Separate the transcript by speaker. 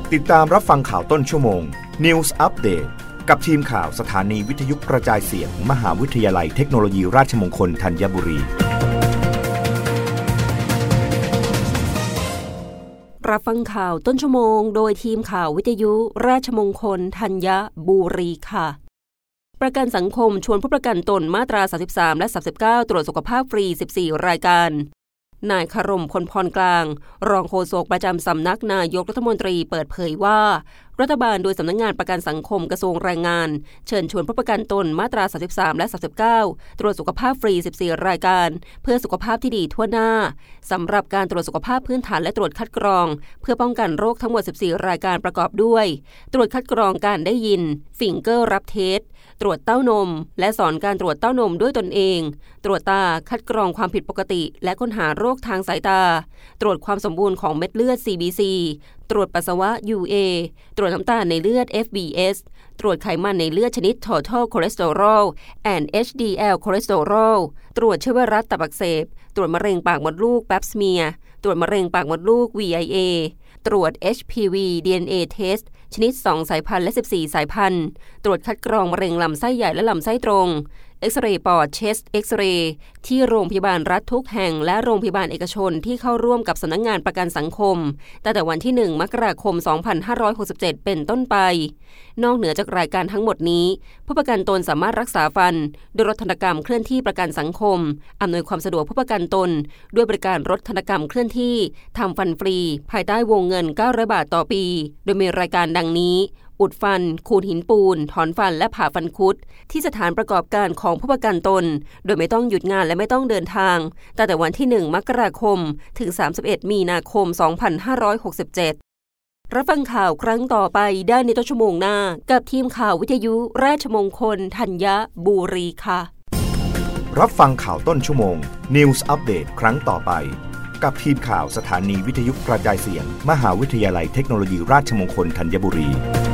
Speaker 1: ติดตามรับฟังข่าวต้นชั่วโมง News Update กับทีมข่าวสถานีวิทยุกระจายเสียง มหาวิทยาลัยเทคโนโลยีราชมงคลธัญบุรี
Speaker 2: รับฟังข่าวต้นชั่วโมงโดยทีมข่าววิทยุราชมงคลธัญบุรีค่ะประกันสังคมชวนผู้ประกันตนมาตรา33และ39ตรวจสุขภาพฟรี14รายการนายคารม พลพรกลางรองโฆษกประจำสำนักนายกรัฐมนตรีเปิดเผยว่ารัฐบาลโดยสำนักงานประกันสังคมกระทรวงแรงงานเชิญชวนผู้ประกันตนมาตรา33และ39ตรวจสุขภาพฟรี14รายการเพื่อสุขภาพที่ดีทั่วหน้าสำหรับการตรวจสุขภาพพื้นฐานและตรวจคัดกรองเพื่อป้องกันโรคทั้งหมด14รายการประกอบด้วยตรวจคัดกรองการได้ยินฟิงเกอร์รับเทสตรวจเต้านมและสอนการตรวจเต้านมด้วยตนเองตรวจตาคัดกรองความผิดปกติและค้นหาโรคทางสายตาตรวจความสมบูรณ์ของเม็ดเลือด CBC ตรวจปัสสาวะ UA ตรวจน้ำตาลในเลือด FBS ตรวจไขมันในเลือดชนิด Total Cholesterol and HDL Cholesterol ตรวจเชื้อไวรัสตับอักเสบตรวจมะเร็งปากมดลูก Pap smear ตรวจมะเร็งปากมดลูก VIA ตรวจ HPV DNA Test ชนิด2สายพันธุ์และ14สายพันธุ์ตรวจคัดกรองมะเร็งลำไส้ใหญ่และลำไส้ตรงเอ็กซเรย์ปอดเชสเอ็กซเรย์ที่โรงพยาบาลรัฐทุกแห่งและโรงพยาบาลเอกชนที่เข้าร่วมกับสำนักงานประกันสังคมตั้งแต่วันที่1มกราคม2567เป็นต้นไปนอกเหนือจากรายการทั้งหมดนี้ผู้ประกันตนสามารถรักษาฟันด้วยรถธนกรรมเคลื่อนที่ประกันสังคมอำนวยความสะดวกผู้ประกันตนด้วยบริการรถธนกรรมเคลื่อนที่ทำฟันฟรีภายใต้วงเงิน900 บาทต่อปีโดยมีรายการดังนี้อุดฟันขูดหินปูนถอนฟันและผ่าฟันคุดที่สถานประกอบการของผู้ประกันตนโดยไม่ต้องหยุดงานและไม่ต้องเดินทางตั้งแต่วันที่1มกราคมถึง31มีนาคม2567รับฟังข่าวครั้งต่อไปได้ในต้นชั่วโมงหน้ากับทีมข่าววิทยุราชมงคลธัญบุรีค่ะ
Speaker 1: รับฟังข่าวต้นชั่วโมง News Update ครั้งต่อไปกับทีมข่าวสถานีวิทยุกระจายเสียง มหาวิทยาลัยเทคโนโลยีราชมงคลธัญบุรี